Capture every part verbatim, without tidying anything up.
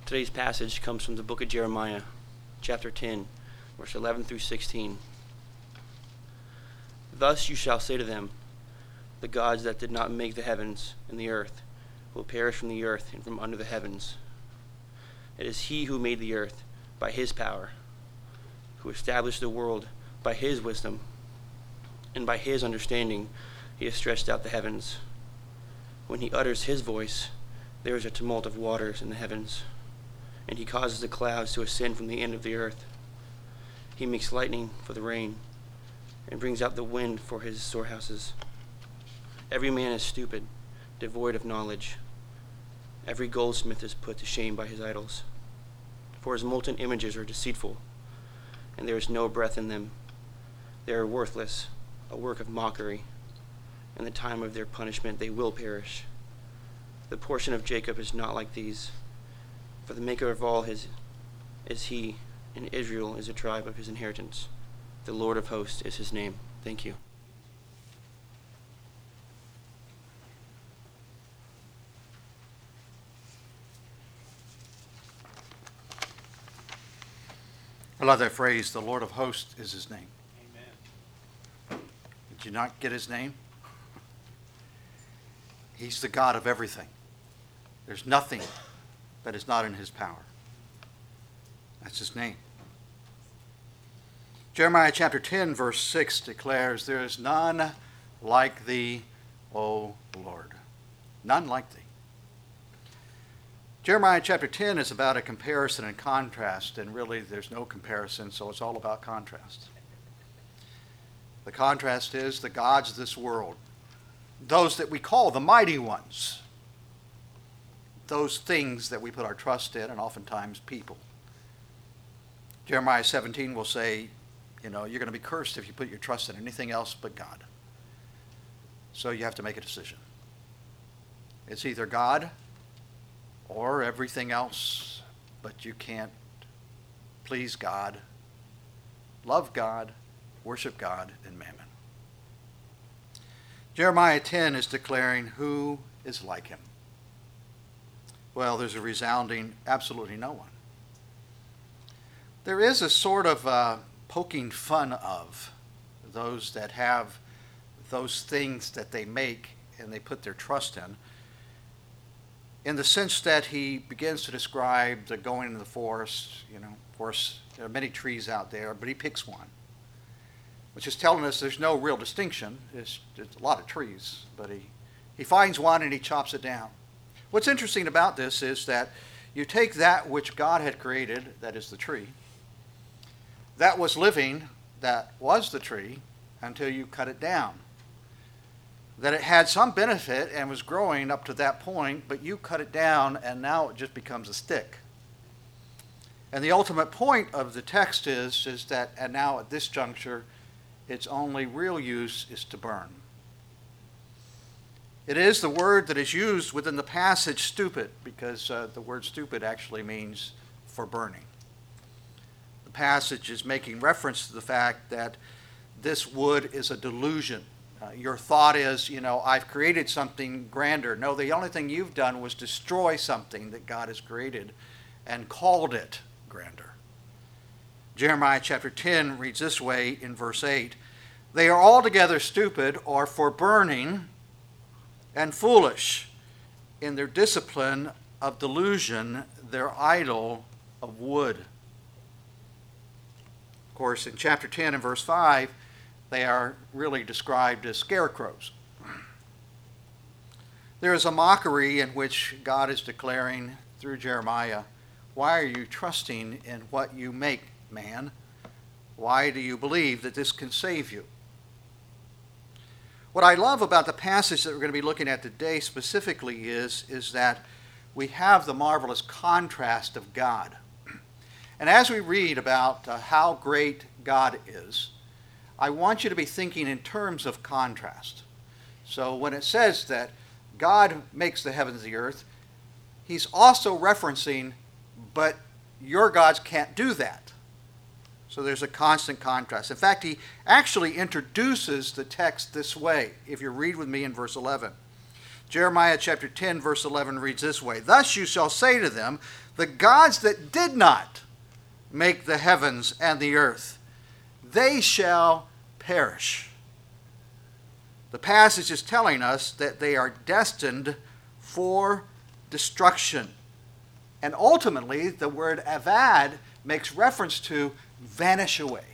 Today's passage comes from the book of Jeremiah, chapter ten, verse eleven through sixteen. Thus you shall say to them, the gods that did not make the heavens and the earth will perish from the earth and from under the heavens. It is he who made the earth by his power, who established the world by his wisdom, and by his understanding he has stretched out the heavens. When he utters his voice, there is a tumult of waters in the heavens, and he causes the clouds to ascend from the end of the earth. He makes lightning for the rain, and brings out the wind for his storehouses. Every man is stupid, devoid of knowledge. Every goldsmith is put to shame by his idols. For his molten images are deceitful, and there is no breath in them. They are worthless, a work of mockery. In the time of their punishment they will perish. The portion of Jacob is not like these, for the maker of all his is he, and Israel is a tribe of his inheritance. The Lord of hosts is his name. Thank you. I love that phrase, the Lord of hosts is his name. Amen. Did you not get his name? He's the God of everything. There's nothing that is not in his power. That's his name. Jeremiah chapter ten, verse six declares, there is none like thee, O Lord. None like thee. Jeremiah chapter ten is about a comparison and contrast, and really there's no comparison, so it's all about contrast. The contrast is the gods of this world, those that we call the mighty ones, those things that we put our trust in, and oftentimes people. Jeremiah seventeen will say, you know, you're going to be cursed if you put your trust in anything else but God. So you have to make a decision. It's either God or everything else, but you can't please God, love God, worship God, and mammon. Jeremiah ten is declaring who is like him. Well, there's a resounding absolutely no one. There is a sort of uh, poking fun of those that have those things that they make and they put their trust in, in the sense that he begins to describe the going into the forest. You know, of course, there are many trees out there, but he picks one, which is telling us there's no real distinction. There's, there's a lot of trees, but he, he finds one and he chops it down. What's interesting about this is that you take that which God had created, that is the tree, that was living, that was the tree, until you cut it down. That it had some benefit and was growing up to that point, but you cut it down and now it just becomes a stick. And the ultimate point of the text is, is that, and now at this juncture, its only real use is to burn. It is the word that is used within the passage stupid, because uh, the word stupid actually means for burning. The passage is making reference to the fact that this wood is a delusion. Uh, your thought is, you know, I've created something grander. No, the only thing you've done was destroy something that God has created and called it grander. Jeremiah chapter ten reads this way in verse eight, they are altogether stupid or for burning and foolish in their discipline of delusion, their idol of wood. Of course, in chapter ten and verse five, they are really described as scarecrows. There is a mockery in which God is declaring through Jeremiah, why are you trusting in what you make, man? Why do you believe that this can save you? What I love about the passage that we're going to be looking at today specifically is, is that we have the marvelous contrast of God. And as we read about uh, how great God is, I want you to be thinking in terms of contrast. So when it says that God makes the heavens and the earth, he's also referencing, but your gods can't do that. So there's a constant contrast. In fact, he actually introduces the text this way, if you read with me in verse eleven. Jeremiah chapter ten, verse eleven reads this way, "Thus you shall say to them, the gods that did not make the heavens and the earth, they shall perish." The passage is telling us that they are destined for destruction. And ultimately, the word avad makes reference to vanish away.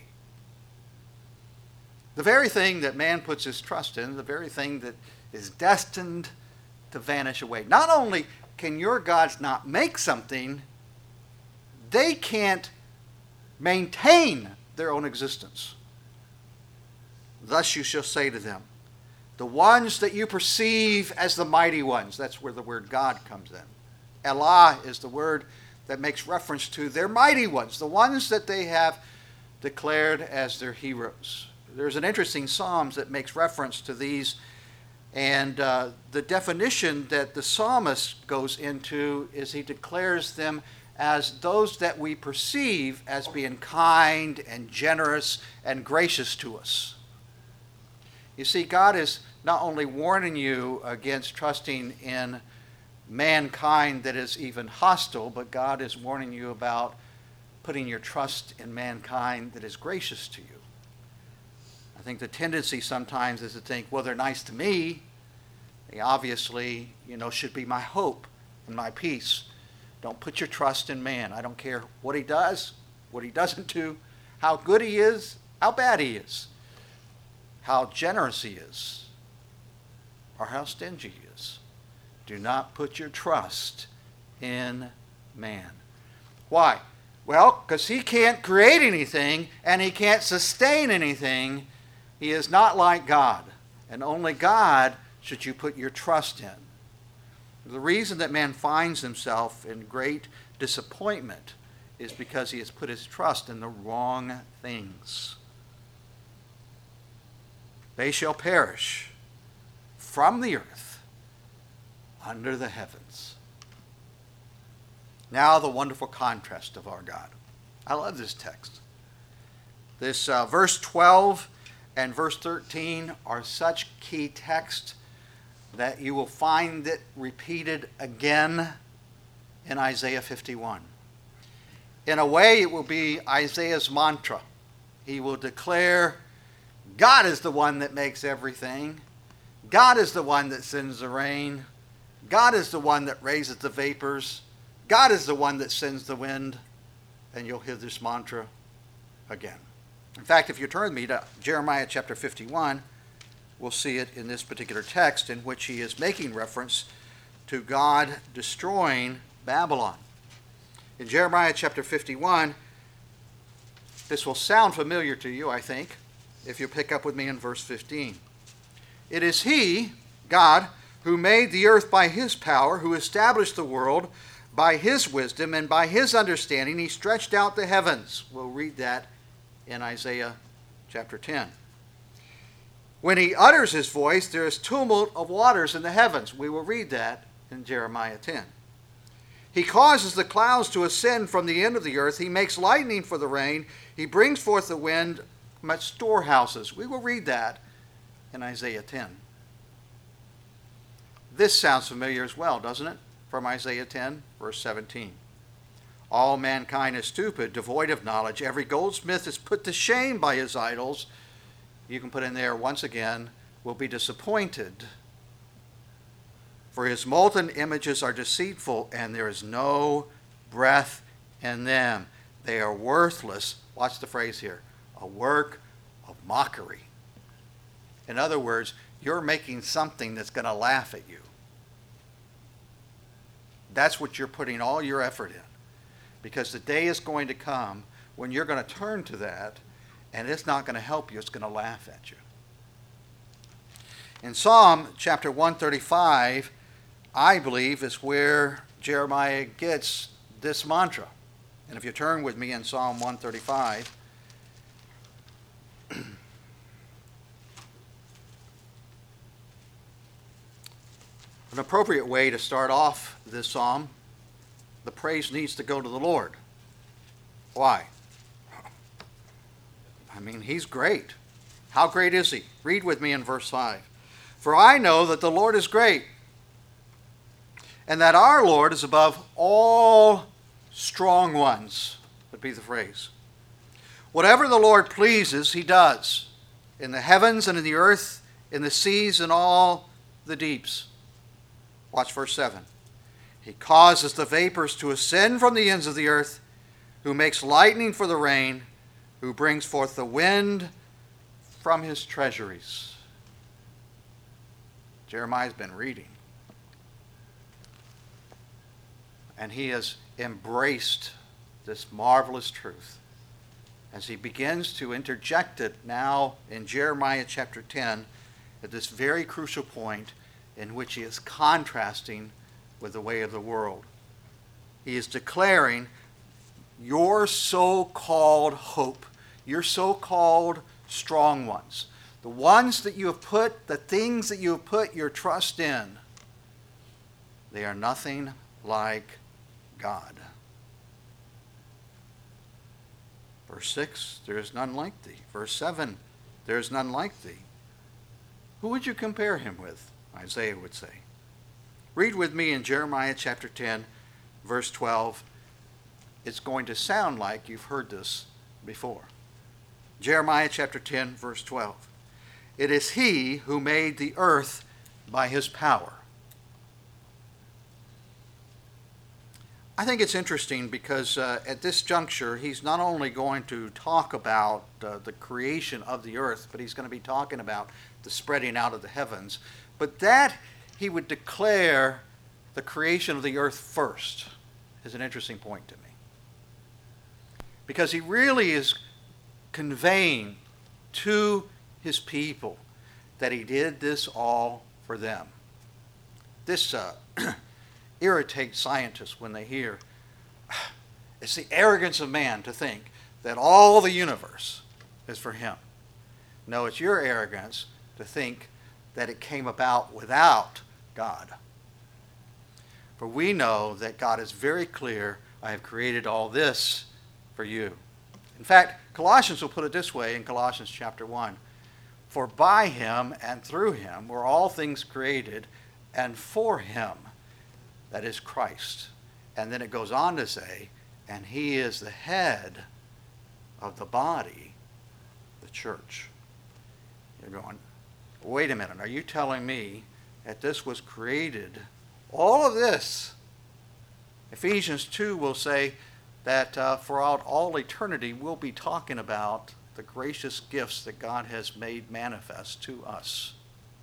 The very thing that man puts his trust in, the very thing that is destined to vanish away. Not only can your gods not make something, they can't maintain their own existence. Thus you shall say to them, the ones that you perceive as the mighty ones, that's where the word God comes in. Elah is the word that makes reference to their mighty ones, the ones that they have declared as their heroes. There's an interesting Psalms that makes reference to these, and uh, the definition that the psalmist goes into is he declares them as those that we perceive as being kind and generous and gracious to us. You see, God is not only warning you against trusting in mankind that is even hostile, but God is warning you about putting your trust in mankind that is gracious to you. I think the tendency sometimes is to think, well, they're nice to me. They obviously, you know, should be my hope and my peace. Don't put your trust in man. I don't care what he does, what he doesn't do, how good he is, how bad he is, how generous he is, or how stingy he is. Do not put your trust in man. Why? Well, because he can't create anything and he can't sustain anything. He is not like God. And only God should you put your trust in. The reason that man finds himself in great disappointment is because he has put his trust in the wrong things. They shall perish from the earth under the heavens. Now the wonderful contrast of our God. I love this text. This uh, verse twelve and verse thirteen are such key texts that you will find it repeated again in Isaiah fifty-one. In a way, it will be Isaiah's mantra. He will declare, God is the one that makes everything. God is the one that sends the rain. God is the one that raises the vapors. God is the one that sends the wind. And you'll hear this mantra again. In fact, if you turn with me to Jeremiah chapter fifty-one, we'll see it in this particular text in which he is making reference to God destroying Babylon. In Jeremiah chapter fifty-one, this will sound familiar to you, I think, if you pick up with me in verse fifteen. It is he, God, who made the earth by his power, who established the world by his wisdom, and by his understanding he stretched out the heavens. We'll read that in Isaiah chapter ten. When he utters his voice, there is tumult of waters in the heavens. We will read that in Jeremiah ten. He causes the clouds to ascend from the end of the earth. He makes lightning for the rain. He brings forth the wind from its storehouses. We will read that in Isaiah ten. This sounds familiar as well, doesn't it? From Isaiah ten, verse seventeen. All mankind is stupid, devoid of knowledge. Every goldsmith is put to shame by his idols. You can put in there, once again, will be disappointed. For his molten images are deceitful, and there is no breath in them. They are worthless. Watch the phrase here. A work of mockery. In other words, you're making something that's going to laugh at you. That's what you're putting all your effort in. Because the day is going to come when you're going to turn to that, and it's not going to help you. It's going to laugh at you. In Psalm chapter one thirty-five, I believe, is where Jeremiah gets this mantra. And if you turn with me in Psalm one thirty-five, an appropriate way to start off this psalm, the praise needs to go to the Lord. Why? I mean, he's great. How great is he? Read with me in verse five. For I know that the Lord is great. and that our Lord is above all strong ones, would be the phrase. Whatever the Lord pleases, he does, in the heavens and in the earth, in the seas and all the deeps. Watch verse seven. He causes the vapors to ascend from the ends of the earth, who makes lightning for the rain, who brings forth the wind from his treasuries. Jeremiah's been reading. And he has embraced this marvelous truth as he begins to interject it now in Jeremiah chapter ten at this very crucial point in which he is contrasting with the way of the world. He is declaring your so-called hope, your so-called strong ones, the ones that you have put, the things that you have put your trust in, they are nothing like God. Verse six, there is none like thee. Verse seven, there is none like thee. Who would you compare him with? Isaiah would say. Read with me in Jeremiah chapter ten, verse twelve. It's going to sound like you've heard this before. Jeremiah chapter ten, verse twelve. It is he who made the earth by his power. I think it's interesting because uh, at this juncture, he's not only going to talk about uh, the creation of the earth, but he's going to be talking about the spreading out of the heavens. But that he would declare the creation of the earth first is an interesting point to me. Because he really is conveying to his people that he did this all for them. This uh, irritates scientists when they hear it's the arrogance of man to think that all the universe is for him. No, it's your arrogance to think that it came about without God. For we know that God is very clear, I have created all this for you. In fact, Colossians will put it this way in Colossians chapter one. For by him and through him were all things created, and for him, that is Christ. And then it goes on to say, and he is the head of the body, the church. You're going, wait a minute, are you telling me that this was created, all of this? Ephesians two will say that uh, throughout all eternity we'll be talking about the gracious gifts that God has made manifest to us.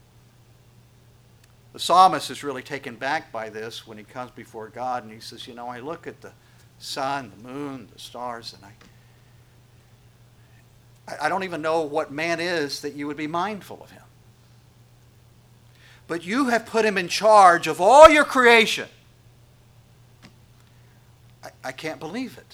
The psalmist is really taken back by this when he comes before God and he says, you know, I look at the sun, the moon, the stars, and I, I don't even know what man is that you would be mindful of him. But you have put him in charge of all your creation. I, I can't believe it.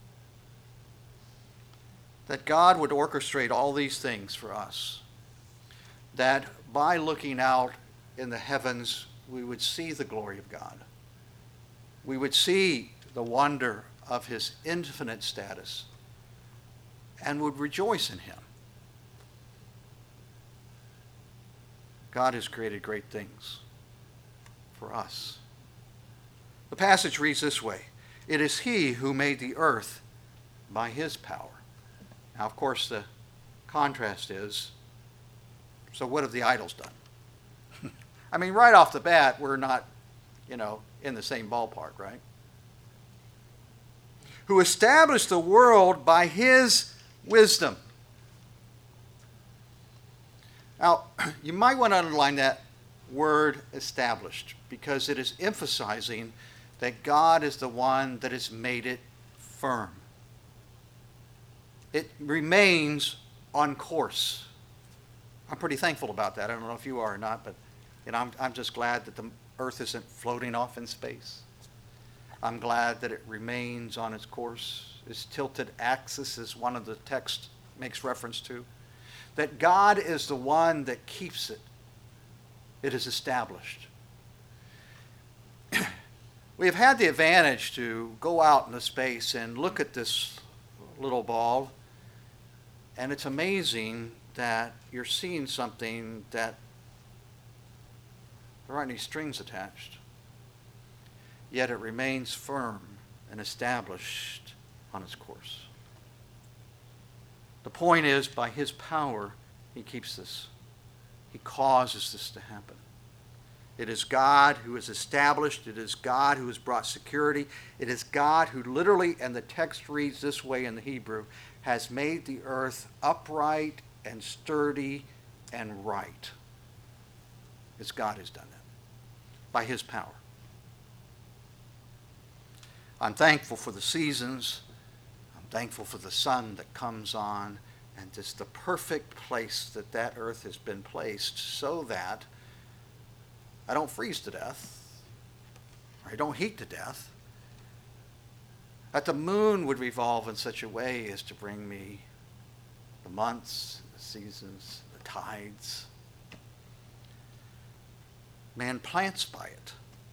That God would orchestrate all these things for us. That by looking out in the heavens, we would see the glory of God. We would see the wonder of his infinite status and would rejoice in him. God has created great things for us. The passage reads this way. It is he who made the earth by his power. Now, of course, the contrast is, so what have the idols done? I mean, right off the bat, we're not, you know, in the same ballpark, right? Who established the world by his wisdom. Now, you might want to underline that word established because it is emphasizing that God is the one that has made it firm. It remains on course. I'm pretty thankful about that. I don't know if you are or not, but you know, I'm, I'm just glad that the earth isn't floating off in space. I'm glad that it remains on its course. Its tilted axis is one of the text makes reference to. That God is the one that keeps it. It is established. We have had the advantage to go out into space and look at this little ball, and it's amazing that you're seeing something that there aren't any strings attached. yet it remains firm and established on its course. The point is, by his power, he keeps this. He causes this to happen. It is God who has established. It is God who has brought security. It is God who literally, and the text reads this way in the Hebrew, has made the earth upright and sturdy and right. It's God who's done that by his power. I'm thankful for the seasons. I'm thankful for the sun that comes on, and just the perfect place that that earth has been placed so that I don't freeze to death, or I don't heat to death. That the moon would revolve in such a way as to bring me the months, the seasons, the tides. Man plants by it.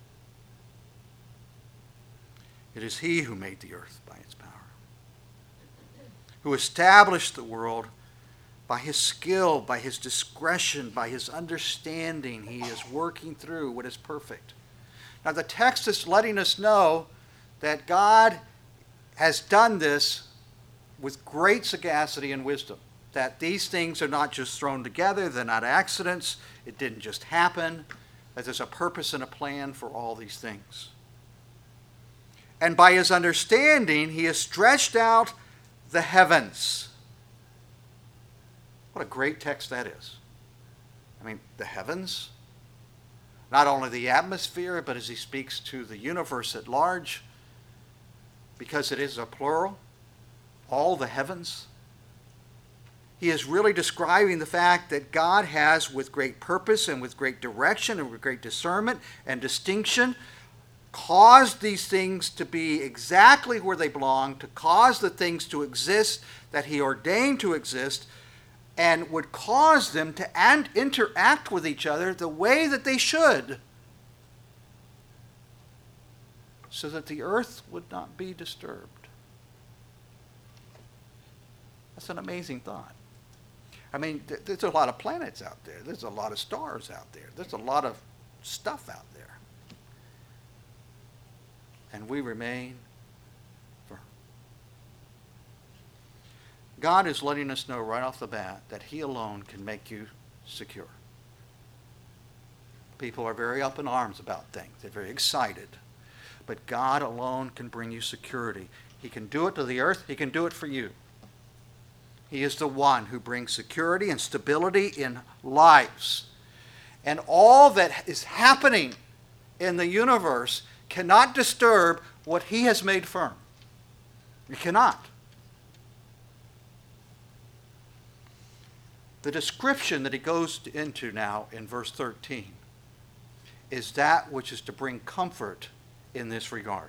It is he who made the earth by its power, who established the world by his skill, by his discretion, by his understanding. He is working through what is perfect. Now the text is letting us know that God has done this with great sagacity and wisdom, that these things are not just thrown together, they're not accidents, it didn't just happen, that there's a purpose and a plan for all these things. And by his understanding, he has stretched out the heavens. What a great text that is. I mean, the heavens, not only the atmosphere, but as he speaks to the universe at large, because it is a plural, all the heavens. He is really describing the fact that God has, with great purpose and with great direction and with great discernment and distinction, caused these things to be exactly where they belong, to cause the things to exist that he ordained to exist, and would cause them to and interact with each other the way that they should, so that the earth would not be disturbed. That's an amazing thought. I mean, th- there's a lot of planets out there. There's a lot of stars out there. There's a lot of stuff out there. And we remain firm. God is letting us know right off the bat that he alone can make you secure. People are very up in arms about things. They're very excited. But God alone can bring you security. He can do it to the earth. He can do it for you. He is the one who brings security and stability in lives. And all that is happening in the universe cannot disturb what he has made firm. It cannot. The description that he goes into now in verse thirteen is that which is to bring comfort in this regard.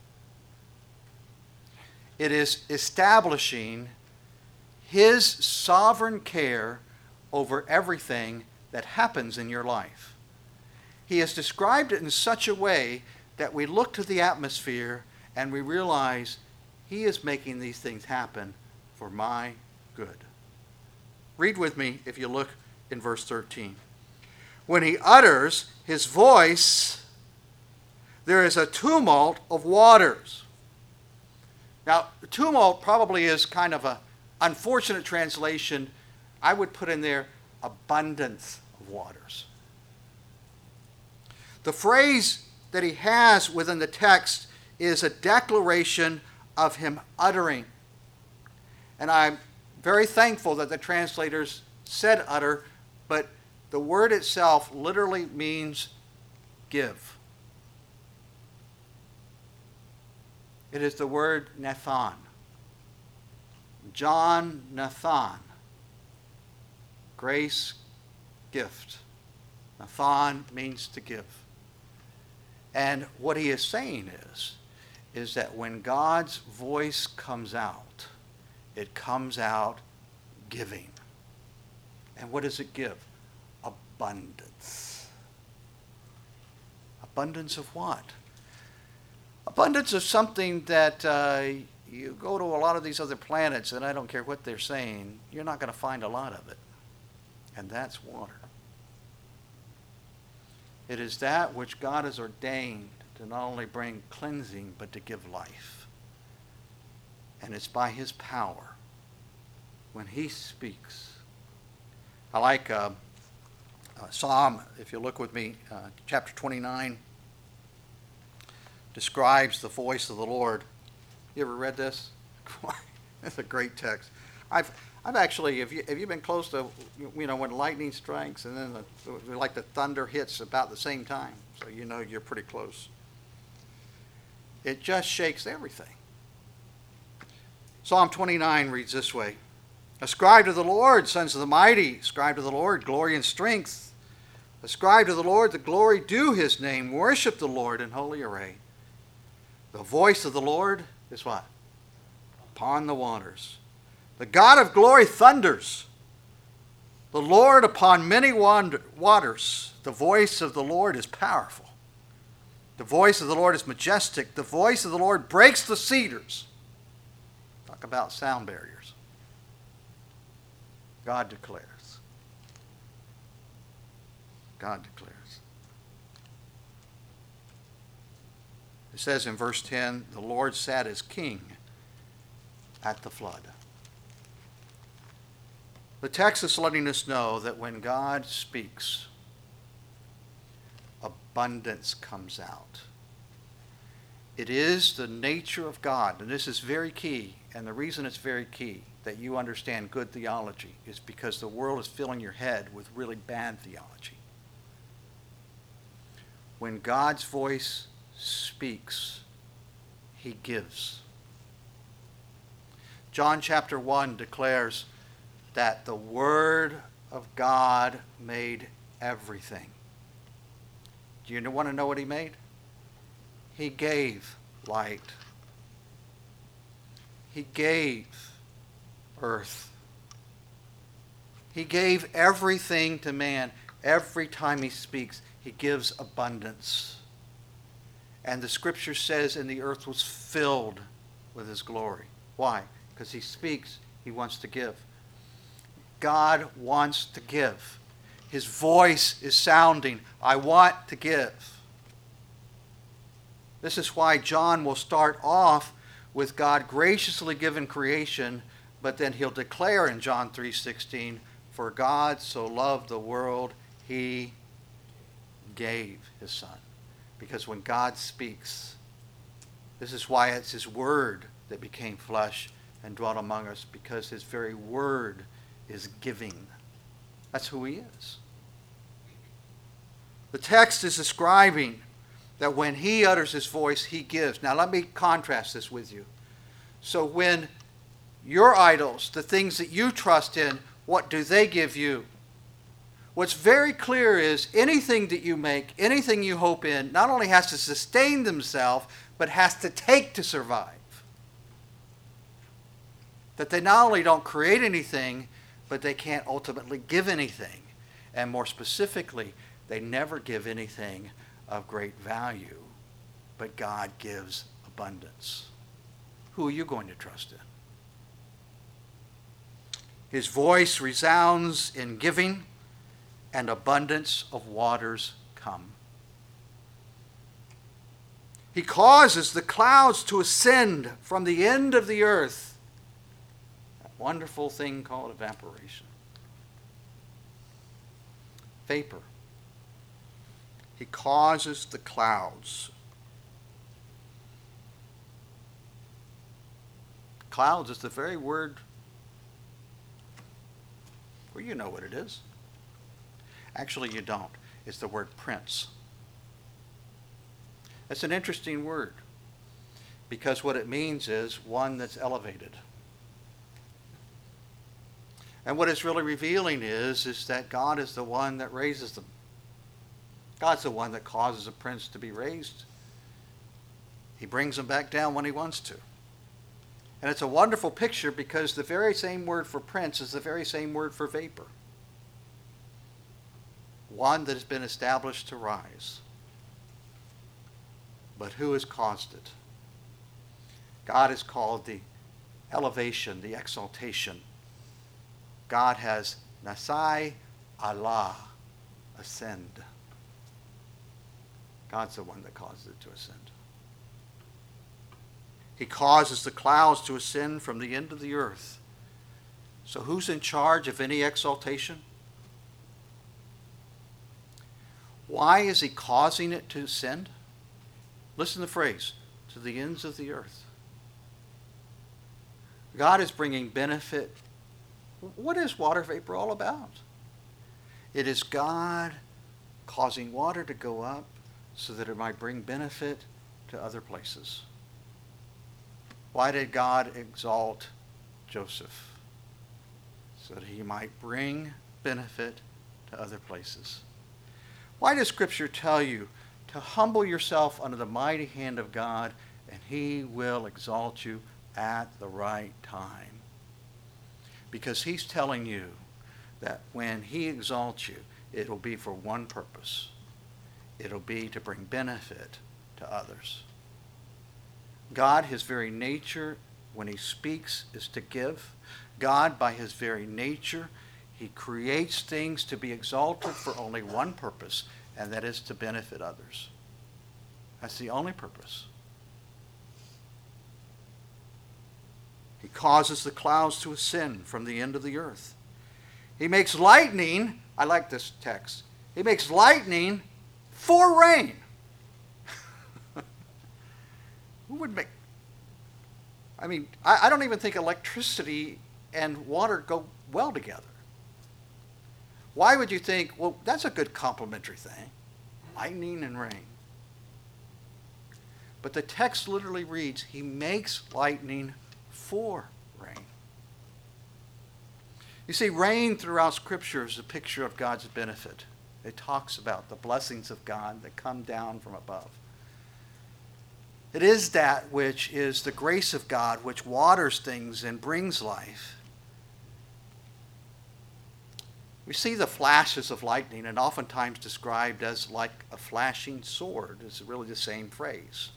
It is establishing his sovereign care over everything that happens in your life. He has described it in such a way that we look to the atmosphere and we realize he is making these things happen for my good. Read with me if you look in verse thirteen. When he utters his voice, there is a tumult of waters. Now, tumult probably is kind of an unfortunate translation. I would put in there abundance of waters. The phrase that he has within the text is a declaration of him uttering. And I'm very thankful that the translators said utter, but the word itself literally means give. It is the word Nathan. John Nathan. Grace, gift. Nathan means to give. And what he is saying is, is that when God's voice comes out, it comes out giving. And what does it give? Abundance. Abundance of what? Abundance of something that uh, you go to a lot of these other planets, and I don't care what they're saying, you're not going to find a lot of it. And that's water. It is that which God has ordained to not only bring cleansing, but to give life. And it's by his power. When he speaks. I like uh, uh, Psalm, if you look with me, uh, chapter twenty-nine, describes the voice of the Lord. You ever read this? It's a great text. I've I've actually, have you, have you been close to, you know, when lightning strikes and then the, like the thunder hits about the same time, so you know you're pretty close. It just shakes everything. Psalm twenty-nine reads this way. Ascribe to the Lord, sons of the mighty. Ascribe to the Lord glory and strength. Ascribe to the Lord the glory due his name. Worship the Lord in holy array. The voice of the Lord is what? Upon the waters. The God of glory thunders. The Lord upon many waters. The voice of the Lord is powerful. The voice of the Lord is majestic. The voice of the Lord breaks the cedars. Talk about sound barriers. God declares. God declares. It says in verse ten, the Lord sat as king at the flood. The text is letting us know that when God speaks, abundance comes out. It is the nature of God, and this is very key, and the reason it's very key that you understand good theology is because the world is filling your head with really bad theology. When God's voice speaks, he gives. John chapter one declares that the Word of God made everything. Do you want to know what he made? He gave light. He gave earth. He gave everything to man. Every time he speaks, he gives abundance. And the scripture says, and the earth was filled with his glory. Why? Because he speaks, he wants to give. God wants to give. His voice is sounding, I want to give. This is why John will start off with God graciously given creation, but then he'll declare in John three sixteen, for God so loved the world, he gave his son. Because when God speaks, this is why it's his word that became flesh and dwelt among us, because his very word is giving. That's who he is. The text is describing that when he utters his voice, he gives. Now let me contrast this with you. So when your idols, the things that you trust in, what do they give you? What's very clear is anything that you make, anything you hope in, not only has to sustain themselves, but has to take to survive. That they not only don't create anything, but they can't ultimately give anything. And more specifically, they never give anything of great value, but God gives abundance. Who are you going to trust in? His voice resounds in giving, and abundance of waters come. He causes the clouds to ascend from the end of the earth. That wonderful thing called evaporation. Vapor. He causes the clouds. Clouds is the very word, well, you know what it is. Actually, you don't. It's the word prince. That's an interesting word because what it means is one that's elevated. And what it's really revealing is, is that God is the one that raises them. God's the one that causes a prince to be raised. He brings them back down when he wants to. And it's a wonderful picture because the very same word for prince is the very same word for vapor. One that has been established to rise. But who has caused it? God has called the elevation, the exaltation. God has Nasai Allah, ascend. God's the one that causes it to ascend. He causes the clouds to ascend from the end of the earth. So who's in charge of any exaltation? Why is he causing it to ascend? Listen to the phrase, to the ends of the earth. God is bringing benefit. What is water vapor all about? It is God causing water to go up so that it might bring benefit to other places. Why did God exalt Joseph? So that he might bring benefit to other places. Why does Scripture tell you to humble yourself under the mighty hand of God, and he will exalt you at the right time? Because he's telling you that when he exalts you, it'll be for one purpose. It'll be to bring benefit to others. God, his very nature, when he speaks, is to give. God, by his very nature, he creates things to be exalted for only one purpose, and that is to benefit others. That's the only purpose. He causes the clouds to ascend from the end of the earth. He makes lightning, I like this text, he makes lightning for rain. Who would make, I mean, I, I don't even think electricity and water go well together. Why would you think, well, that's a good complementary thing, lightning and rain? But the text literally reads, he makes lightning for rain. You see, rain throughout Scripture is a picture of God's benefit. It talks about the blessings of God that come down from above. It is that which is the grace of God, which waters things and brings life. We see the flashes of lightning, and oftentimes described as like a flashing sword. It's really the same phrase.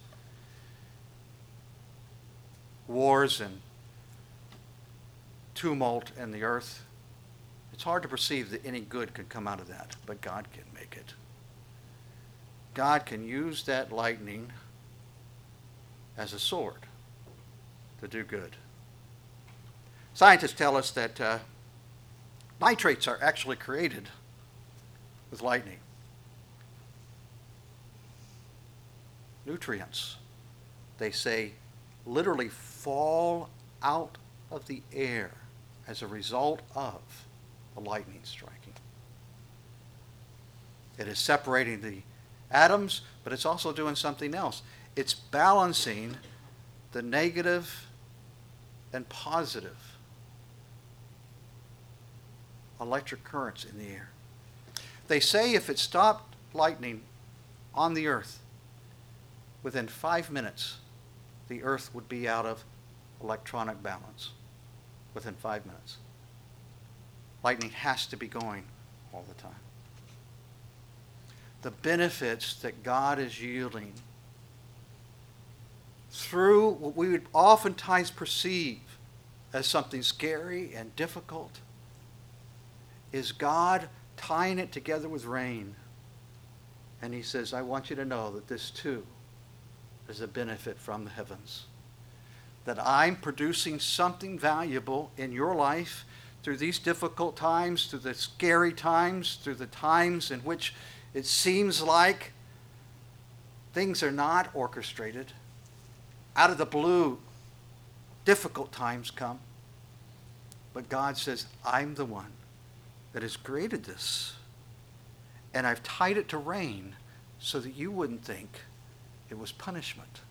Wars and tumult in the earth. It's hard to perceive that any good could come out of that, but God can make it. God can use that lightning as a sword to do good. Scientists tell us that uh, nitrates are actually created with lightning. Nutrients, they say, literally fall out of the air as a result of the lightning striking. It is separating the atoms, but it's also doing something else. It's balancing the negative and positive electric currents in the air. They say if it stopped lightning on the earth, within five minutes, the earth would be out of electronic balance. Within five minutes. Lightning has to be going all the time. The benefits that God is yielding through what we would oftentimes perceive as something scary and difficult is God tying it together with rain. And he says, I want you to know that this too is a benefit from the heavens. That I'm producing something valuable in your life through these difficult times, through the scary times, through the times in which it seems like things are not orchestrated. Out of the blue, difficult times come. But God says, I'm the one that has created this. And I've tied it to rain so that you wouldn't think it was punishment.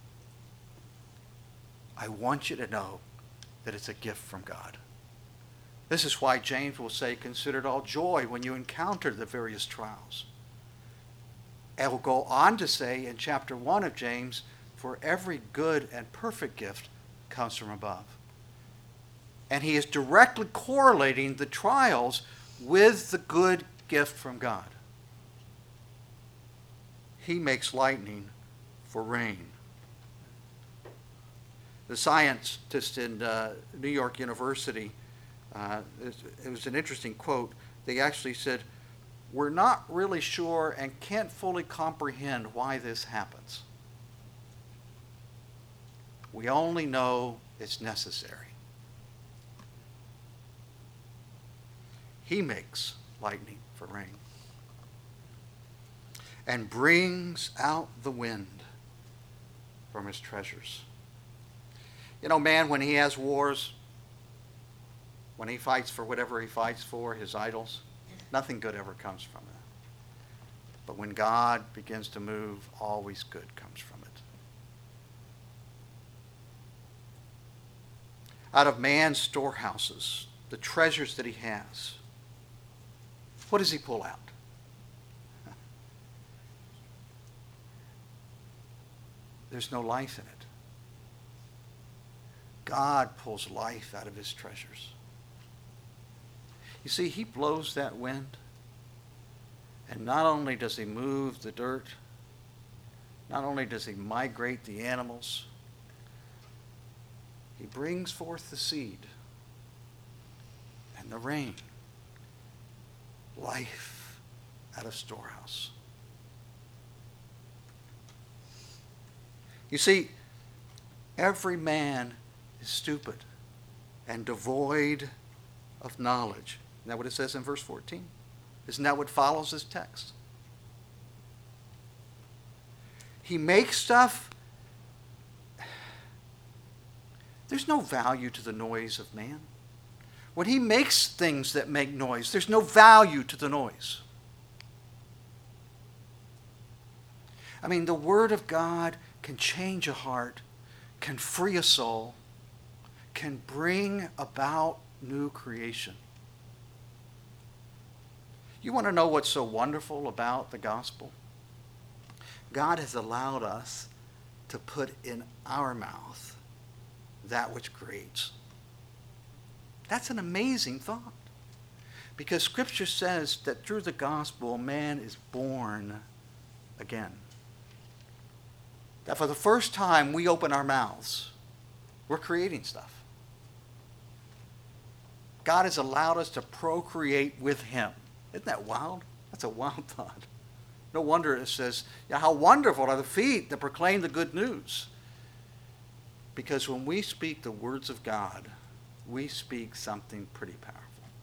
I want you to know that it's a gift from God. This is why James will say, consider it all joy when you encounter the various trials. And will go on to say in chapter one of James, for every good and perfect gift comes from above. And he is directly correlating the trials with the good gift from God. He makes lightning for rain. The scientists in uh, New York University, uh, it, it was an interesting quote. They actually said, we're not really sure and can't fully comprehend why this happens. We only know it's necessary. He makes lightning for rain and brings out the wind from his treasures. You know, man, when he has wars, when he fights for whatever he fights for, his idols, nothing good ever comes from it. But when God begins to move, always good comes from it. Out of man's storehouses, the treasures that he has, what does he pull out? There's no life in it. God pulls life out of his treasures. You see, he blows that wind, and not only does he move the dirt, not only does he migrate the animals, he brings forth the seed and the rain, life out of storehouse. You see, every man is stupid and devoid of knowledge. Isn't that what it says in verse fourteen? Isn't that what follows this text? He makes stuff. There's no value to the noise of man. When he makes things that make noise, there's no value to the noise. I mean, the Word of God can change a heart, can free a soul, can bring about new creation. You want to know what's so wonderful about the gospel? God has allowed us to put in our mouth that which creates. That's an amazing thought. Because Scripture says that through the gospel, man is born again. That for the first time we open our mouths, we're creating stuff. God has allowed us to procreate with him. Isn't that wild? That's a wild thought. No wonder it says, yeah, how wonderful are the feet that proclaim the good news. Because when we speak the words of God, we speak something pretty powerful.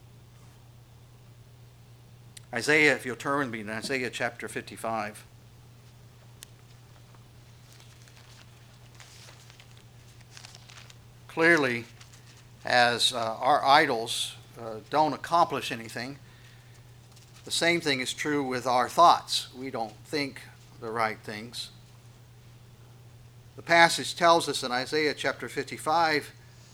Isaiah, if you'll turn with me in Isaiah chapter fifty-five. Clearly, as uh, our idols uh, don't accomplish anything, the same thing is true with our thoughts. We don't think the right things. The passage tells us in Isaiah chapter fifty-five,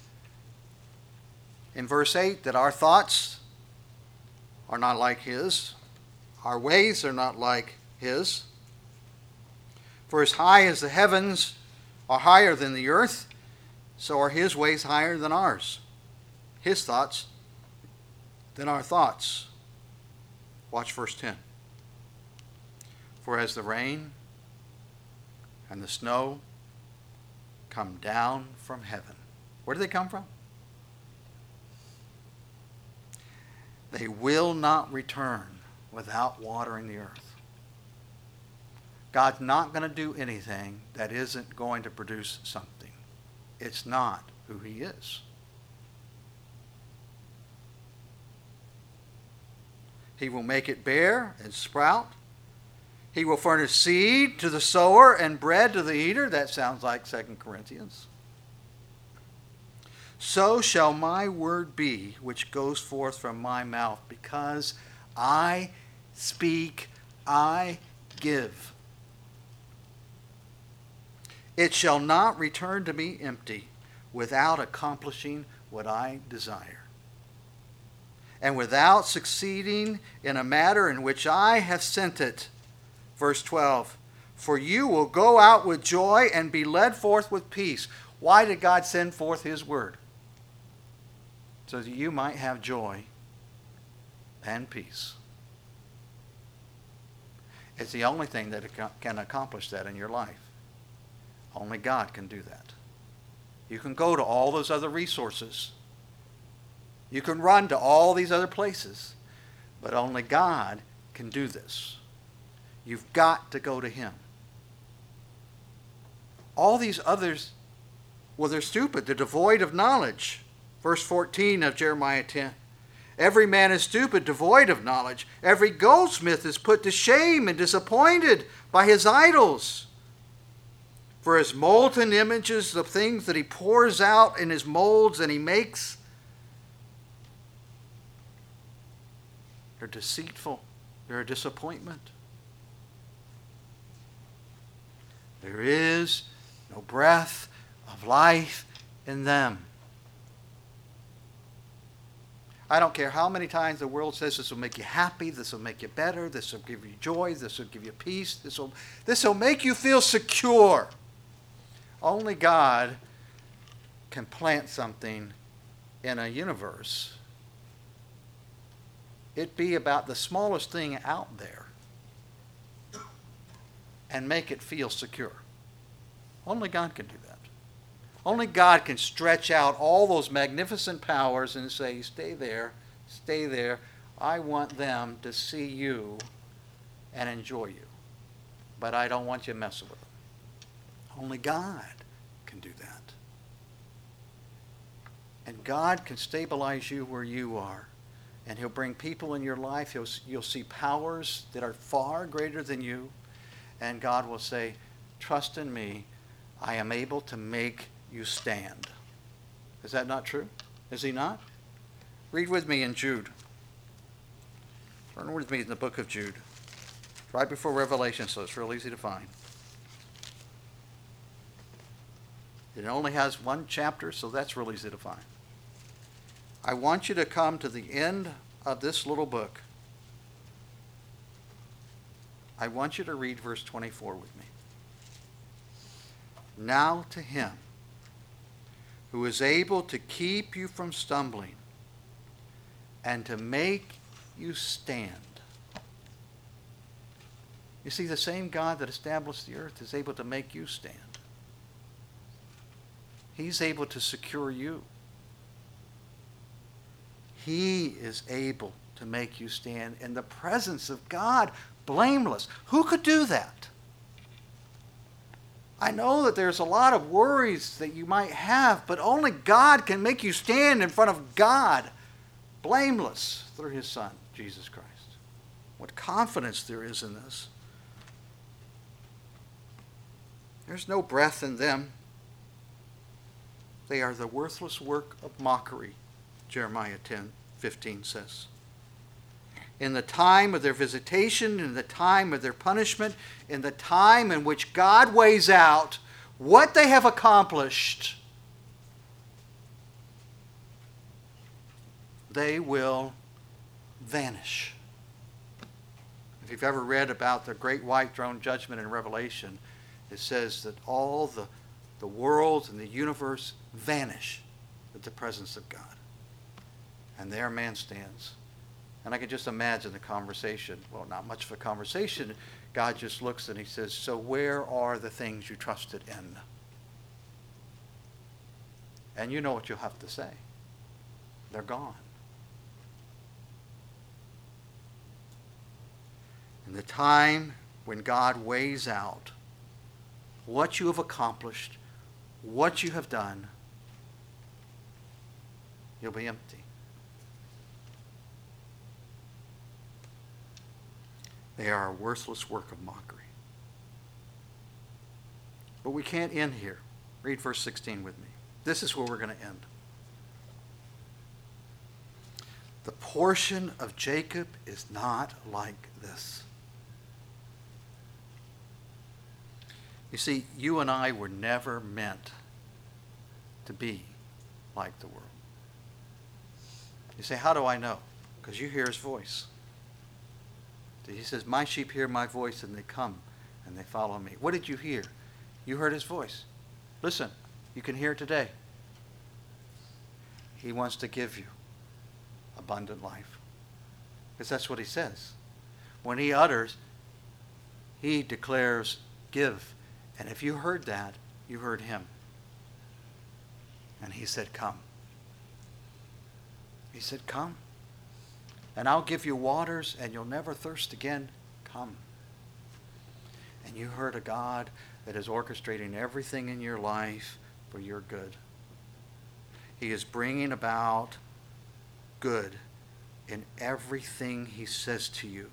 in verse eight, that our thoughts are not like his. Our ways are not like his. For as high as the heavens are higher than the earth, so are his ways higher than ours. His thoughts than our thoughts. Watch verse ten. For as the rain and the snow come down from heaven. Where do they come from? They will not return without watering the earth. God's not going to do anything that isn't going to produce something. It's not who he is. He will make it bear and sprout. He will furnish seed to the sower and bread to the eater. That sounds like Second Corinthians. So shall my word be which goes forth from my mouth, because I speak, I give. It shall not return to me empty, without accomplishing what I desire, and without succeeding in a matter in which I have sent it. Verse twelve, for you will go out with joy and be led forth with peace. Why did God send forth his word? So that you might have joy and peace. It's the only thing that can accomplish that in your life. Only God can do that. You can go to all those other resources. You can run to all these other places. But only God can do this. You've got to go to him. All these others, well, they're stupid. They're devoid of knowledge. Verse fourteen of Jeremiah ten. Every man is stupid, devoid of knowledge. Every goldsmith is put to shame and disappointed by his idols. For his molten images, the things that he pours out in his molds and he makes, they're deceitful. They're a disappointment. There is no breath of life in them. I don't care how many times the world says this will make you happy, this will make you better, this will give you joy, this will give you peace, this will, this will make you feel secure. Only God can plant something in a universe. It be about the smallest thing out there and make it feel secure. Only God can do that. Only God can stretch out all those magnificent powers and say, stay there, stay there. I want them to see you and enjoy you. But I don't want you messing with them. Only God can do that. And God can stabilize you where you are. And he'll bring people in your life. You'll, you'll see powers that are far greater than you. And God will say, trust in me. I am able to make you stand. Is that not true? Is he not? Read with me in Jude. Turn with me in the book of Jude. Right before Revelation, so it's real easy to find. It only has one chapter, so that's real easy to find. I want you to come to the end of this little book. I want you to read verse twenty-four with me. Now to him who is able to keep you from stumbling and to make you stand. You see, the same God that established the earth is able to make you stand. He's able to secure you. He is able to make you stand in the presence of God, blameless. Who could do that? I know that there's a lot of worries that you might have, but only God can make you stand in front of God, blameless, through his Son, Jesus Christ. What confidence there is in this. There's no breath in them. They are the worthless work of mockery, Jeremiah ten fifteen says. In the time of their visitation, in the time of their punishment, in the time in which God weighs out what they have accomplished, they will vanish. If you've ever read about the great white throne judgment in Revelation, it says that all the, the worlds and the universe vanish at the presence of God. And there man stands. And I can just imagine the conversation. Well, not much of a conversation. God just looks and he says, so where are the things you trusted in? And you know what you'll have to say. They're gone. In the time when God weighs out what you have accomplished, what you have done, you'll be empty. They are a worthless work of mockery. But we can't end here. Read verse sixteen with me. This is where we're going to end. The portion of Jacob is not like this. You see, you and I were never meant to be like the world. You say, how do I know? Because you hear his voice. He says, my sheep hear my voice and they come and they follow me. What did you hear? You heard his voice. Listen, you can hear it today. He wants to give you abundant life. Because that's what he says. When he utters, he declares, give. And if you heard that, you heard him. And he said, come. He said, come. And I'll give you waters, and you'll never thirst again. Come. And you heard a God that is orchestrating everything in your life for your good. He is bringing about good in everything he says to you.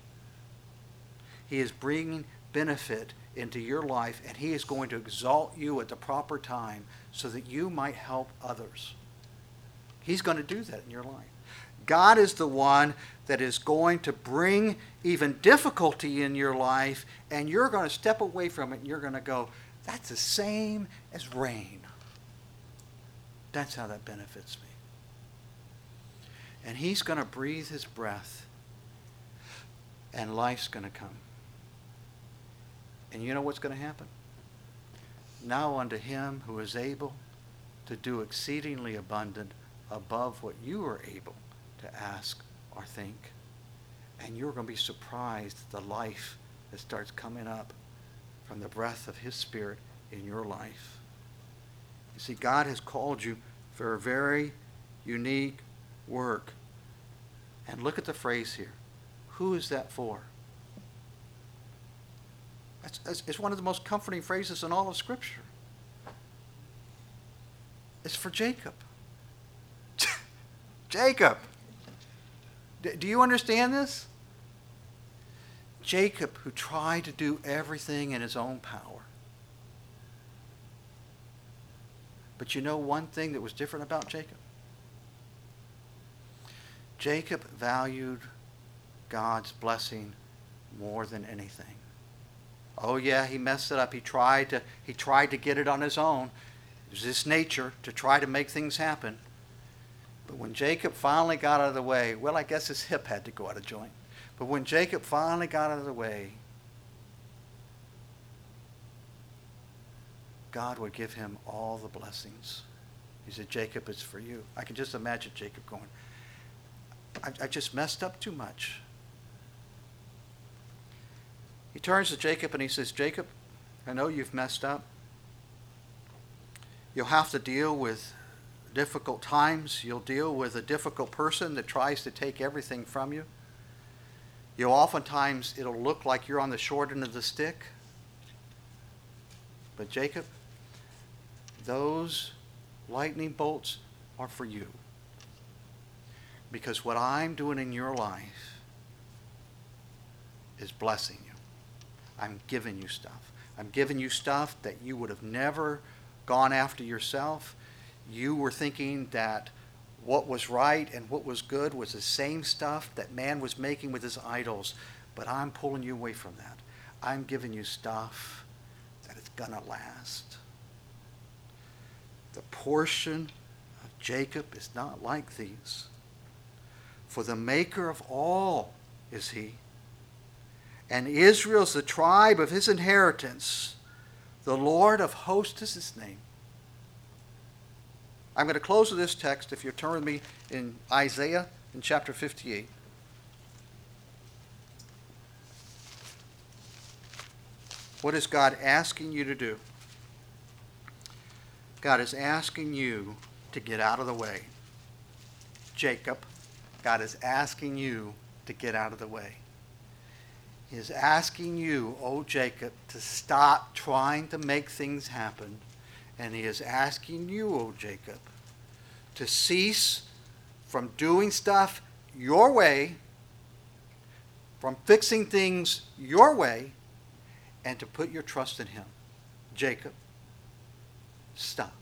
He is bringing benefit into your life, and he is going to exalt you at the proper time so that you might help others. He's going to do that in your life. God is the one that is going to bring even difficulty in your life, and you're going to step away from it and you're going to go, that's the same as rain. That's how that benefits me. And he's going to breathe his breath, and life's going to come. And you know what's going to happen? Now unto him who is able to do exceedingly abundant above what you are able to ask or think. And you're going to be surprised at the life that starts coming up from the breath of his Spirit in your life. You see, God has called you for a very unique work. And look at the phrase here. Who is that for? That's, that's, it's one of the most comforting phrases in all of Scripture. It's for Jacob. Jacob. D- do you understand this? Jacob, who tried to do everything in his own power. But you know one thing that was different about Jacob? Jacob valued God's blessing more than anything. Oh yeah, he messed it up. He tried to, he tried to get it on his own. It was his nature to try to make things happen. But when Jacob finally got out of the way, well, I guess his hip had to go out of joint. But when Jacob finally got out of the way, God would give him all the blessings. He said, Jacob, it's for you. I can just imagine Jacob going, I, I just messed up too much. He turns to Jacob and he says, Jacob, I know you've messed up. You'll have to deal with difficult times. You'll deal with a difficult person that tries to take everything from you. You'll oftentimes, it'll look like you're on the short end of the stick. But Jacob, those lightning bolts are for you. Because what I'm doing in your life is blessing you. I'm giving you stuff. I'm giving you stuff that you would have never gone after yourself. You were thinking that what was right and what was good was the same stuff that man was making with his idols. But I'm pulling you away from that. I'm giving you stuff that is going to last. The portion of Jacob is not like these. For the maker of all is he. And Israel is the tribe of his inheritance. The Lord of hosts is his name. I'm going to close with this text if you turn with me in Isaiah in chapter fifty-eight. What is God asking you to do? God is asking you to get out of the way. Jacob, God is asking you to get out of the way. He is asking you, oh Jacob, to stop trying to make things happen. And he is asking you, oh Jacob, to cease from doing stuff your way, from fixing things your way, and to put your trust in him. Jacob, stop.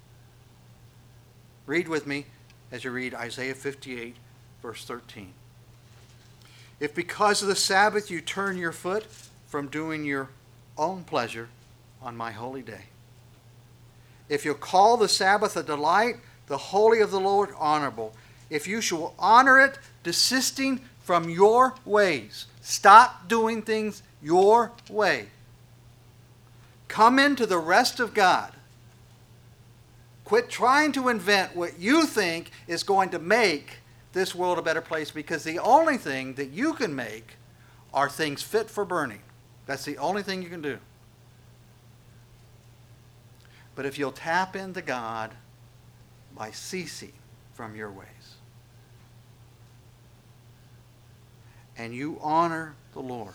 Read with me as you read Isaiah fifty-eight, verse thirteen. If because of the Sabbath you turn your foot from doing your own pleasure on my holy day, if you call the Sabbath a delight, the holy of the Lord honorable, if you shall honor it, desisting from your ways, stop doing things your way, come into the rest of God. Quit trying to invent what you think is going to make this world a better place, because the only thing that you can make are things fit for burning. That's the only thing you can do. But if you'll tap into God by ceasing from your ways, and you honor the Lord,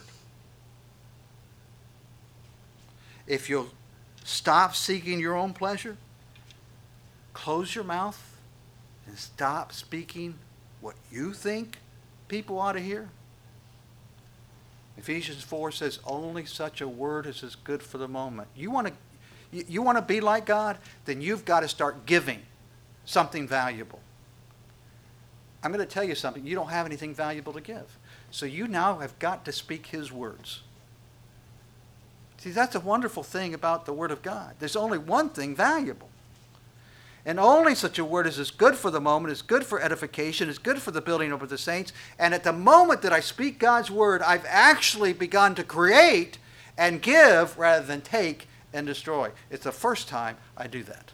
if you'll stop seeking your own pleasure, close your mouth, and stop speaking what you think people ought to hear. Ephesians four says only such a word as is good for the moment. You want to you, you want to be like God? Then you've got to start giving something valuable. I'm going to tell you something. You don't have anything valuable to give. So you now have got to speak his words. See, that's a wonderful thing about the Word of God. There's only one thing valuable. And only such a word as is good for the moment, is good for edification, is good for the building up of the saints. And at the moment that I speak God's word, I've actually begun to create and give rather than take and destroy. It's the first time I do that.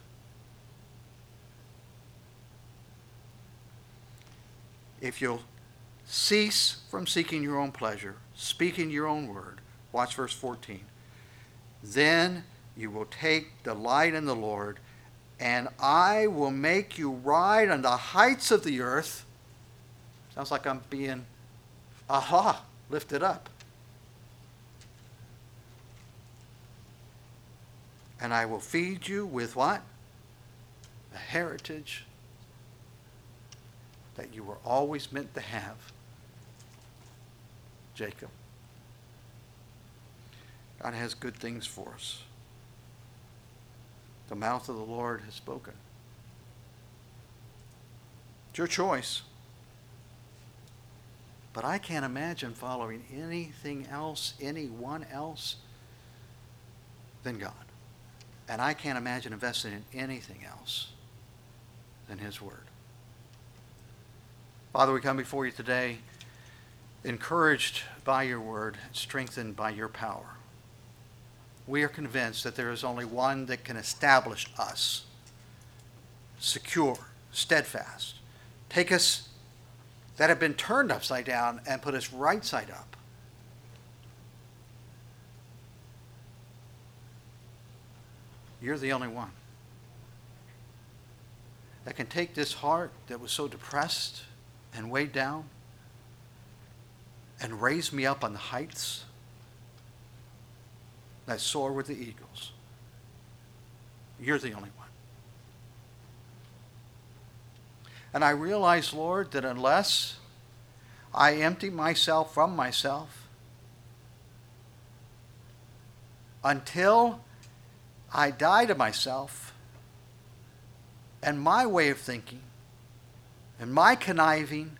If you'll cease from seeking your own pleasure, speaking your own word, watch verse fourteen. Then you will take delight in the Lord, and I will make you ride on the heights of the earth. Sounds like I'm being, aha, lifted up. And I will feed you with what? The heritage that you were always meant to have. Jacob. God has good things for us. The mouth of the Lord has spoken. It's your choice. But I can't imagine following anything else, anyone else, than God. And I can't imagine investing in anything else than his word. Father, we come before you today encouraged by your word, strengthened by your power. We are convinced that there is only one that can establish us secure, steadfast, take us that have been turned upside down and put us right side up. You're the only one that can take this heart that was so depressed and weighed down and raise me up on the heights that soar with the eagles. You're the only one. And I realize, Lord, that unless I empty myself from myself, until I die to myself and my way of thinking and my conniving,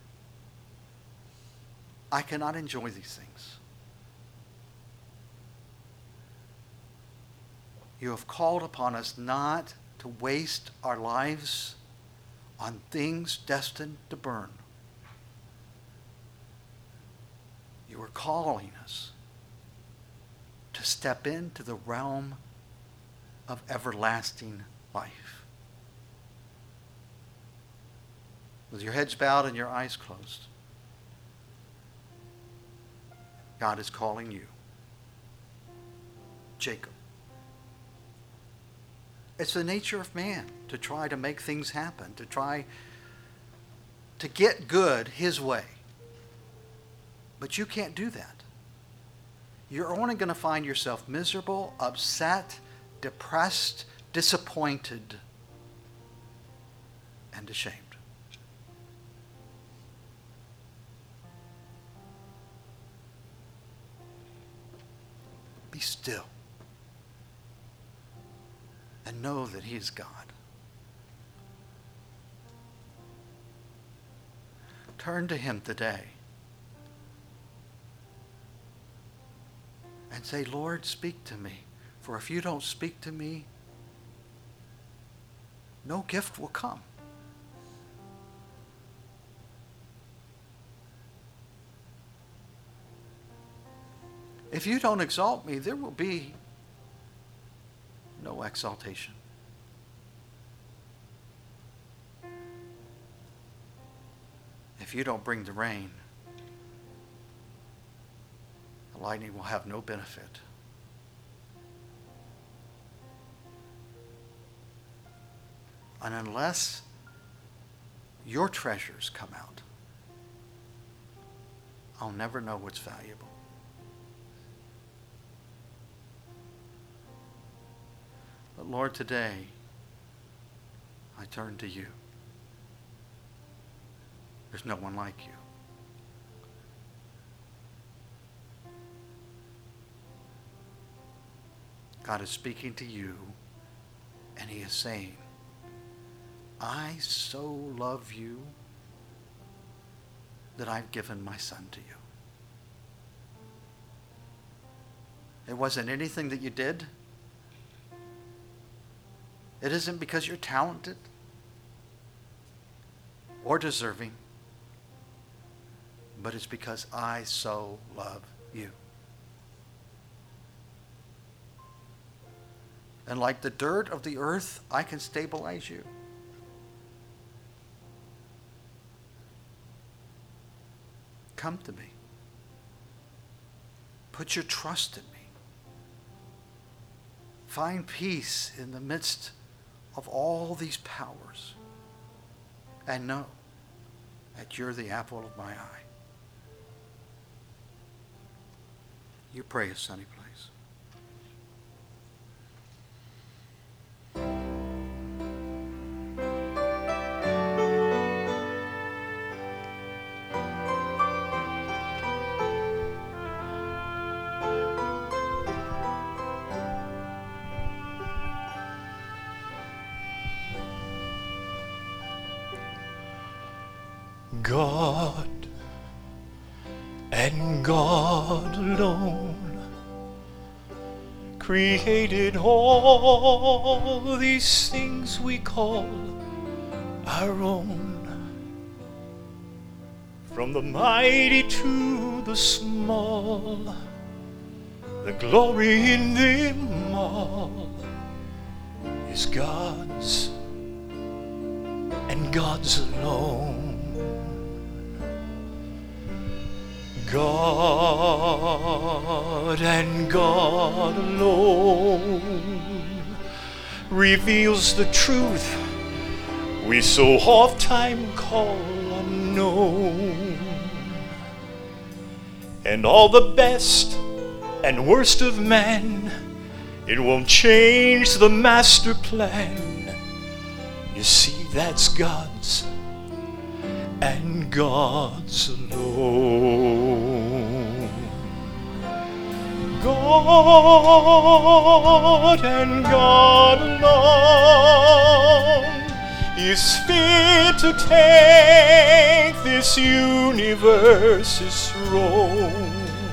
I cannot enjoy these things. You have called upon us not to waste our lives on things destined to burn. You are calling us to step into the realm of everlasting life. With your heads bowed and your eyes closed, God is calling you, Jacob. It's the nature of man to try to make things happen, to try to get good his way. But you can't do that. You're only going to find yourself miserable, upset, depressed, disappointed, and ashamed. Be still and know that he is God. Turn to him today and say, Lord, speak to me. For if you don't speak to me, no gift will come. If you don't exalt me, there will be no exaltation. If you don't bring the rain, the lightning will have no benefit. And unless your treasures come out, I'll never know what's valuable. But Lord, today, I turn to you. There's no one like you. God is speaking to you, and he is saying, I so love you that I've given my son to you. It wasn't anything that you did. It isn't because you're talented or deserving, but it's because I so love you. And like the dirt of the earth, I can stabilize you. Come to me. Put your trust in me. Find peace in the midst of all these powers. And know that you're the apple of my eye. You pray a sunny place. God and God alone created all these things we call our own, from the mighty to the small, the glory in them all is God's and God's alone. God and God alone reveals the truth we so oft-time call unknown. And all the best and worst of man, it won't change the master plan. You see, that's God's and God's alone. God and God alone is fit to take this universe's throne.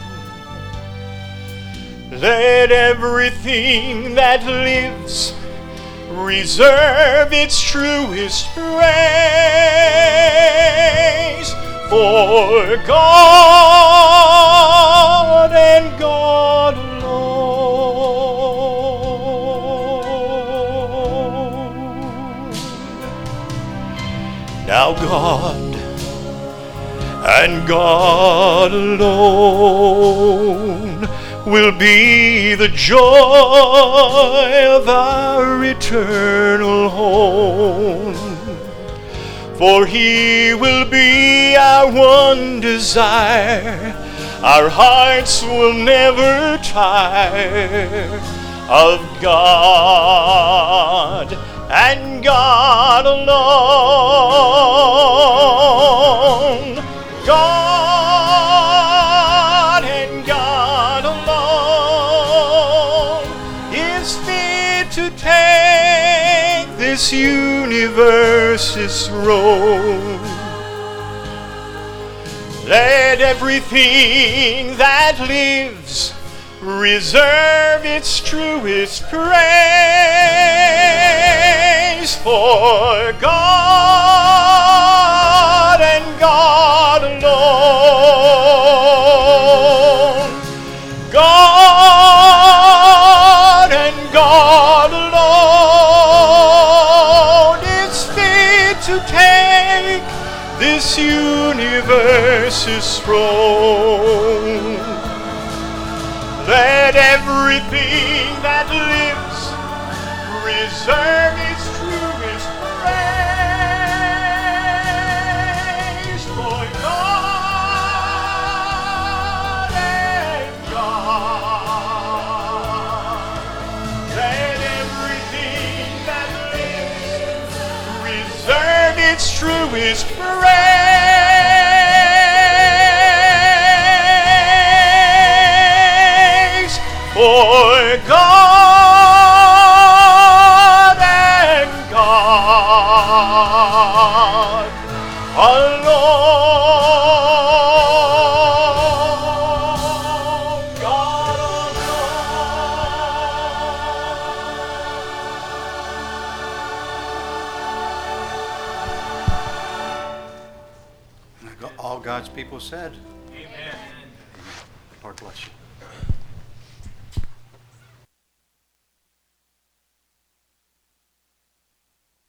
Let everything that lives reserve its truest praise for God and God alone. Now God and God alone will be the joy of our eternal home. For he will be our one desire, our hearts will never tire of God and God alone. God and God alone is fit to take this universe's throne. Let everything that lives reserve its truest praise for God and God alone. God and God alone is fit to take this universe's throne. Let everything that lives reserve its truest praise for God through his praise. For God and God alone. God All God's people said. Amen. Lord bless you.